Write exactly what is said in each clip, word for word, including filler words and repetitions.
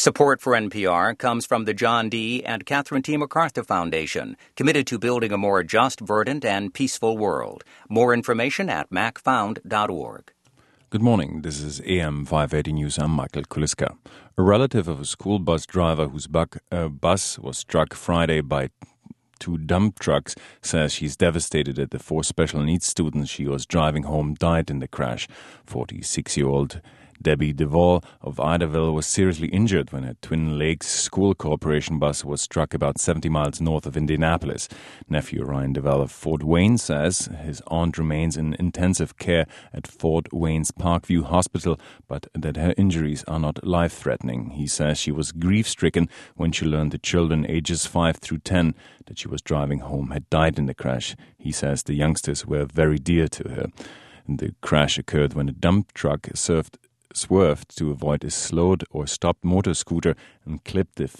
Support for N P R comes from the John D. and Catherine T. MacArthur Foundation, committed to building a more just, verdant, and peaceful world. More information at mac found dot org. Good morning. This is A M five eighty News. I'm Michael Kuliska. A relative of a school bus driver whose buck, uh, bus was struck Friday by two dump trucks says she's devastated that the four special needs students she was driving home died in the crash. forty-six-year-old Debbie Duvall of Idyllwild was seriously injured when a Twin Lakes School Corporation bus was struck about seventy miles north of Indianapolis. Nephew Ryan Duvall of Fort Wayne says his aunt remains in intensive care at Fort Wayne's Parkview Hospital, but that her injuries are not life-threatening. He says she was grief-stricken when she learned the children ages five through ten that she was driving home had died in the crash. He says the youngsters were very dear to her. The crash occurred when a dump truck served swerved to avoid a slowed or stopped motor scooter and clipped the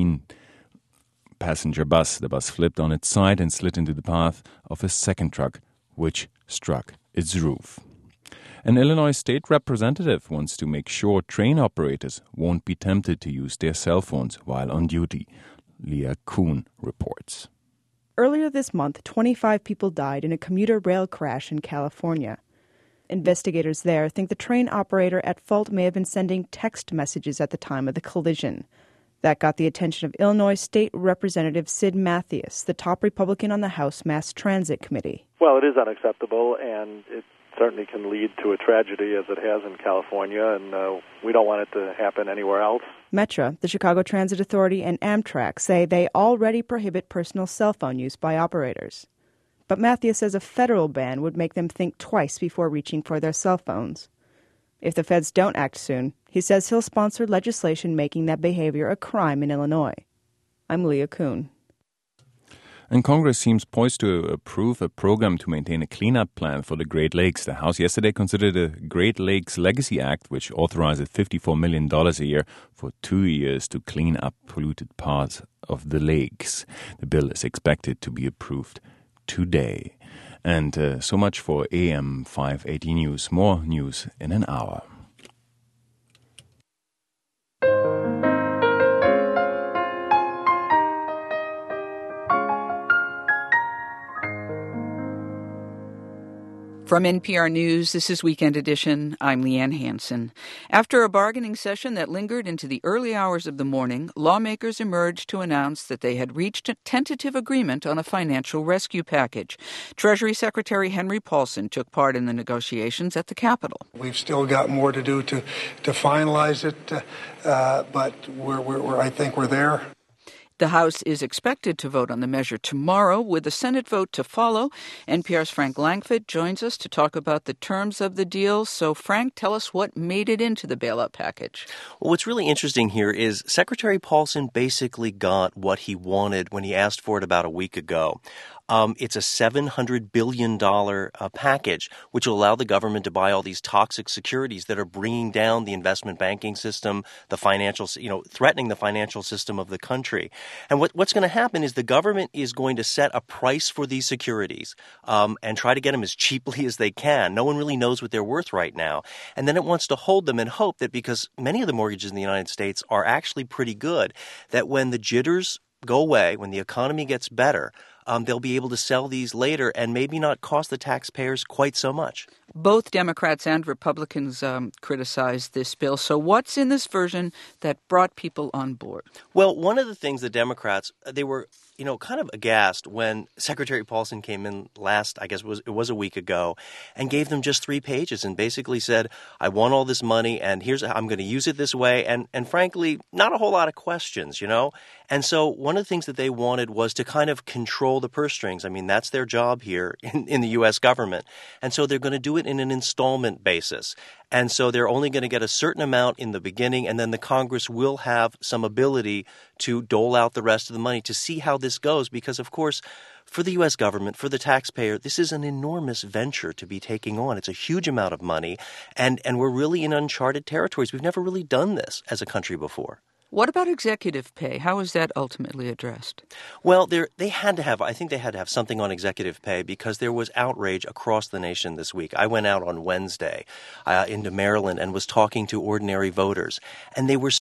fifteen-passenger bus. The bus flipped on its side and slid into the path of a second truck, which struck its roof. An Illinois state representative wants to make sure train operators won't be tempted to use their cell phones while on duty. Leah Kuhn reports. Earlier this month, twenty-five people died in a commuter rail crash in California. Investigators there think the train operator at fault may have been sending text messages at the time of the collision. That got the attention of Illinois State Representative Sid Mathias, the top Republican on the House Mass Transit Committee. Well, it is unacceptable, and it certainly can lead to a tragedy, as it has in California, and uh, we don't want it to happen anywhere else. Metra, the Chicago Transit Authority, and Amtrak say they already prohibit personal cell phone use by operators. But Mathias says a federal ban would make them think twice before reaching for their cell phones. If the feds don't act soon, he says he'll sponsor legislation making that behavior a crime in Illinois. I'm Leah Kuhn. And Congress seems poised to approve a program to maintain a cleanup plan for the Great Lakes. The House yesterday considered a Great Lakes Legacy Act, which authorizes fifty-four million dollars a year for two years to clean up polluted parts of the lakes. The bill is expected to be approved today. And uh, so much for A M five eighty News. More news in an hour. From N P R News, this is Weekend Edition. I'm Leanne Hansen. After a bargaining session that lingered into the early hours of the morning, lawmakers emerged to announce that they had reached a tentative agreement on a financial rescue package. Treasury Secretary Henry Paulson took part in the negotiations at the Capitol. We've still got more to do to, to finalize it, uh, but we're, we're, we're, I think we're there. The House is expected to vote on the measure tomorrow, with the Senate vote to follow. N P R's Frank Langfitt joins us to talk about the terms of the deal. So, Frank, tell us what made it into the bailout package. Well, what's really interesting here is Secretary Paulson basically got what he wanted when he asked for it about a week ago. Um, it's a seven hundred billion dollars uh, package, which will allow the government to buy all these toxic securities that are bringing down the investment banking system, the financial, you know, threatening the financial system of the country. And what, what's going to happen is the government is going to set a price for these securities um, and try to get them as cheaply as they can. No one really knows what they're worth right now. And then it wants to hold them and hope that, because many of the mortgages in the United States are actually pretty good, that when the jitters go away, when the economy gets better, Um, they'll be able to sell these later and maybe not cost the taxpayers quite so much. Both Democrats and Republicans um, criticized this bill. So what's in this version that brought people on board? Well, one of the things the Democrats, they were, you know, kind of aghast when Secretary Paulson came in last, I guess it was, it was a week ago, and gave them just three pages and basically said, I want all this money and here's, I'm going to use it this way. And, and frankly, not a whole lot of questions, you know. And so one of the things that they wanted was to kind of control the purse strings. I mean, that's their job here in, in the U S government. And so they're going to do it in an installment basis. And so they're only going to get a certain amount in the beginning, and then the Congress will have some ability to dole out the rest of the money to see how this goes. Because, of course, for the U S government, for the taxpayer, this is an enormous venture to be taking on. It's a huge amount of money, and, and we're really in uncharted territories. We've never really done this as a country before. What about executive pay? How is that ultimately addressed? Well, they had to have, I think they had to have something on executive pay because there was outrage across the nation this week. I went out on Wednesday uh, into Maryland and was talking to ordinary voters, and they were